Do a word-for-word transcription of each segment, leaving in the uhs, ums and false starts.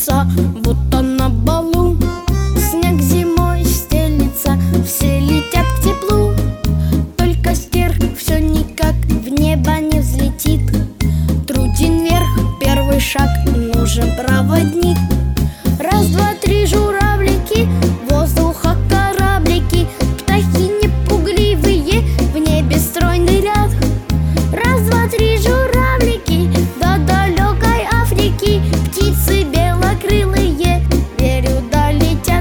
небеса, будто на балу. Снег зимой стелится, все летят к теплу. Только стерх все никак в небо не взлетит. Труден вверх, первый шаг, нужен проводник. Раз, два, три, журавлики, воздуха кораблики, птахи непугливые, в небе стройный ряд. Раз, два, три, журавлики, до далекой Африки, птицы белокрылые, верю, долетят.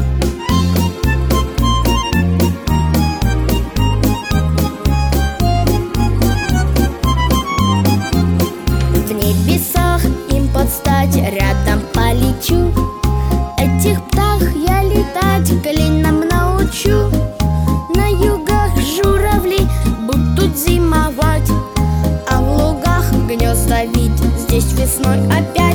В небесах им подстать, рядом полечу. Этих птах я летать клином научу. На югах журавли будут зимовать, а в лугах гнезда видеть здесь весной опять.